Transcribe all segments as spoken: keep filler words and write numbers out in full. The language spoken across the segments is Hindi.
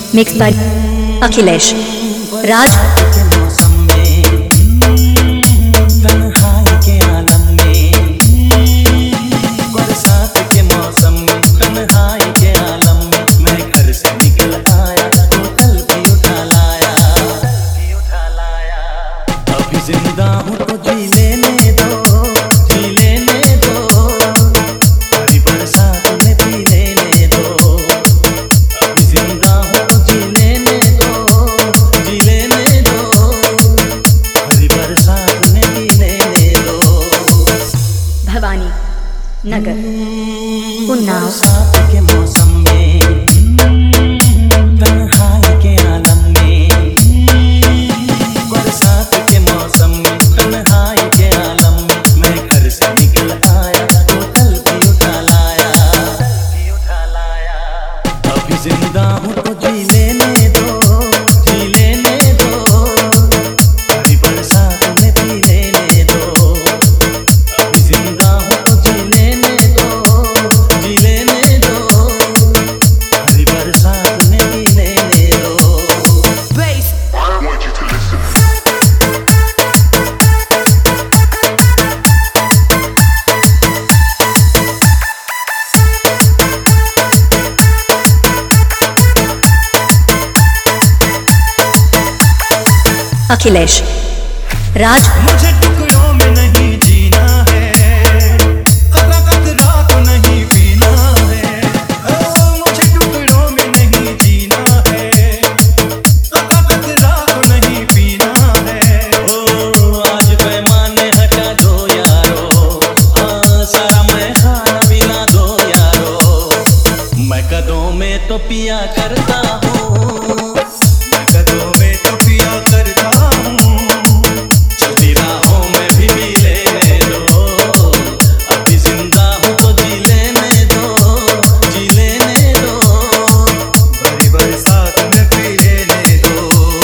मिक्स बाय अखिलेश राज। जिंदा हूँ तो जी लेने दो, जी लेने दो, हरी बरसात में पी लेने दो। अभी जिंदा हूँ तो जी लेने दो, जी लेने दो, हरी बरसात में पी लेने दो। भवानी नगर उन्नाव। बरसात के मौसम में, तन्हाई के आलम में, बरसात के मौसम में, तन्हाई के आलम में, मैं घर से निकल आया, बोतल भी उठा लाया, भी उठा लाया। अभी जिंदा हूँ तो जी लेने दो, जी लेने दो, हरी बरसात में पी लेने दो। अभी जिंदा हूँ तो जी लेने दो, जी लेने दो, हरी बरसात में पी लेने दो। अखिलेश राज। मुझे टुकड़ों में नहीं जीना है, कतरा कतरा तो नहीं पीना है। ओ, मुझे टुकड़ों में नहीं जीना है, कतरा कतरा तो नहीं पीना है। ओ, आज पैमाने हटा दो यारो, हाँ सारा मैं खाना पीना दो यारो। मैं कदों में तो पिया करता हूँ, मैं कदों में तो पिया करता हूँ, चलती राहों में भी पी लेने दो। अभी जिंदा हूँ तो जी लेने दो, जी लेने दो, भरी बरसात में पी लेने दो।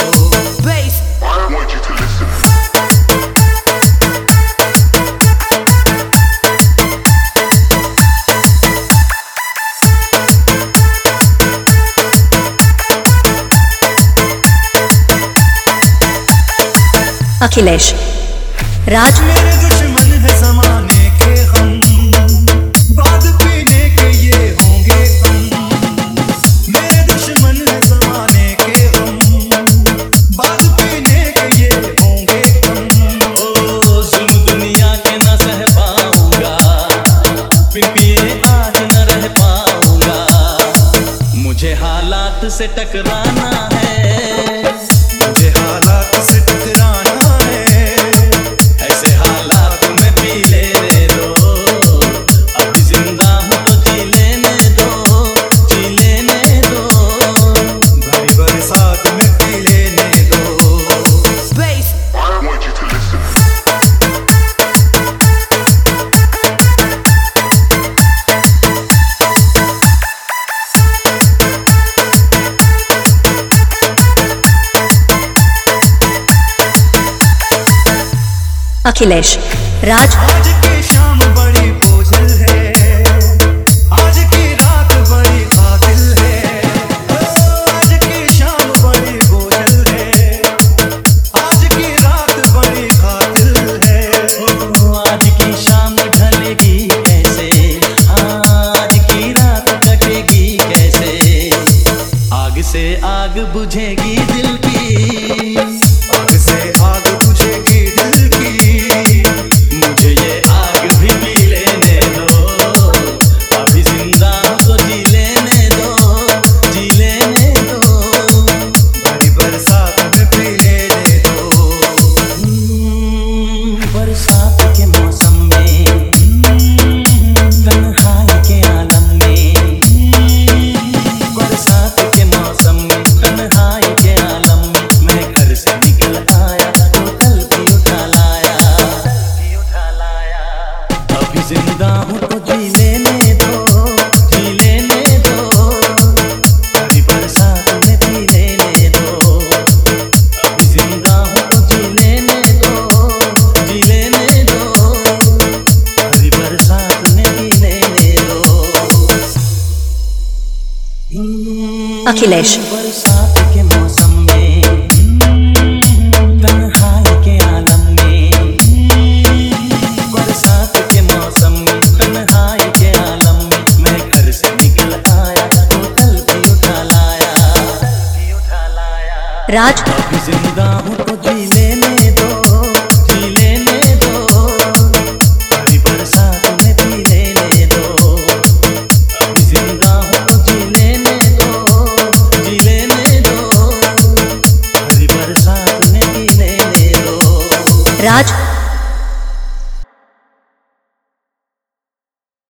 अखिलेश राज। मेरे दुश्मन है जमाने के हम, बाद पीने के ये होंगे हम। मेरे दुश्मन है जमाने के हम, बाद पीने के ये होंगे हम। ओ जुल्म दुनिया के न सह पाऊंगा, बिन पिए आज न रह पाऊंगा। मुझे हालात से टकराना है, मुझे हालात से टकराना है। ऐसे हालात में पी लेने दो, अभी जिंदा हूँ तो जी लेने दो, जी लेने दो, भरी बरसात में पी लेने दो। अखिलेश राज। आज की शाम बड़ी बोझल है, आज की रात बड़ी कातिल है। आज की शाम बड़ी बोझल है, आज की रात बड़ी कातिल है। आज की शाम ढलेगी कैसे, आज की रात कटेगी कैसे। आग से आग बुझेगी दिल की, आग से आग बुझेगी दिल की। मुझे ये आग भी पी लेने दो, अभी जिंदा हूँ तो जी लेने दो, जी लेने दो, भरी बरसात में पी लेने दो। बरसात के मौसम में, तन्हाई के आलम में, बरसात के मौसम में, तन्हाई के आलम में, मैं घर से निकल आया, बोतल भी उठा लाया, भी उठा लाया। अभी जिंदा हूँ तो जी लेने दो, जी लेने दो, हरी बरसात में पी लेने दो। अभी जिंदा हूँ तो जी लेने दो, जी लेने दो, हरी बरसात में पी लेने दो। अखिलेश बरसात राज अभी जिंदा हूँ तो जी ले